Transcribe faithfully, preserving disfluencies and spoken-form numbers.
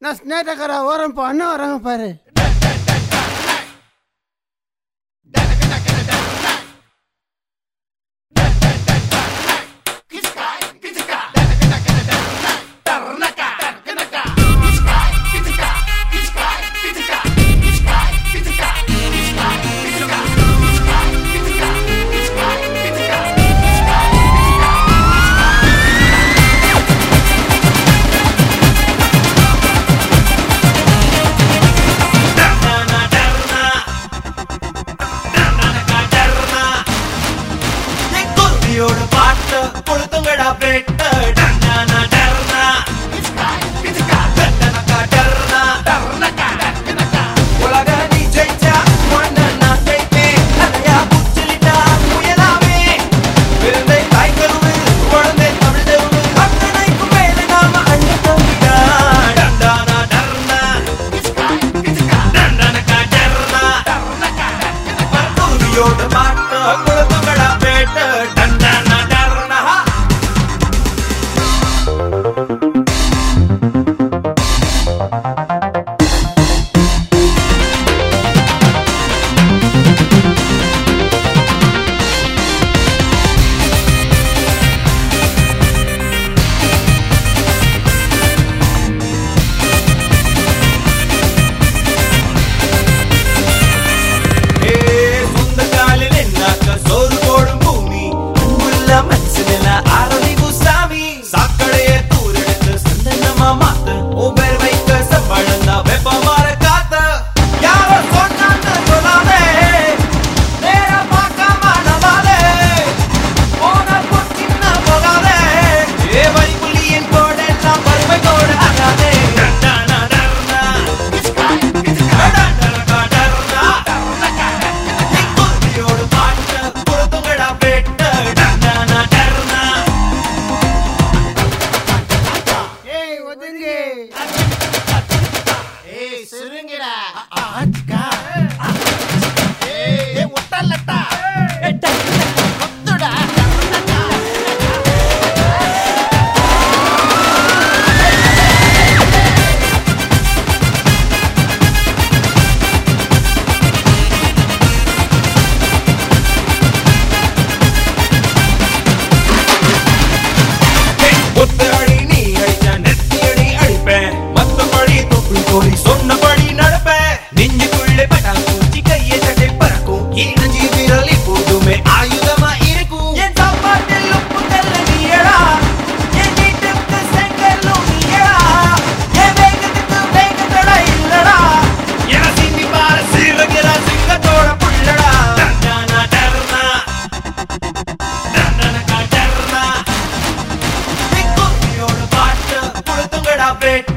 நான் ஸ்னேட்டக்கார ஓரம் இப்போ அண்ணன் வராங்க பாரு. பாட்டு கொளுத்துங்கடா பெட்ட டன்னா டர்னா கிச்கா டன்னா டர்னா டர்னகா டர்னகா உலக நீ ஜெயிச்சா மண்ண நான் ஜெயிப்பேன் அதையா புச்சிலிட்டா முயலாவே விருந்தை தாய் கருவு குழந்தை தமிழ் தெருவு அத்தனைக்கும் மேலே நாம அண்ணி தம்பிடா டன்னா டர்னா கிச்கா கிச்கா டன்னகா டர்னா டர்னகா டர்னகா குருவியோட பாட்டு கொளுத்துங்கடா பெட்ட சொன்னபடி நடப்பேன் நெஞ்சுக்குள்ளே பட்டால் பூச்சி கையை தட்டை பறக்கும் நெஞ்சு விரலி போதுமே ஆயுதமா இருக்கும் என் சாப்பாட்டில் உப்பு கல்ல நீயடா என் வீட்டுக்கு செங்கல்லும் நீயடா என் வேகத்துக்கு வேகத்தோட இல்லடா என சிந்தி பாரு சிறுகிற சிங்கத்தோட புள்ளடா டன்னா டர்னா டன்னகா டர்னா குருவியோட பாட்டு கொளுத்துங்கடா பெட்ட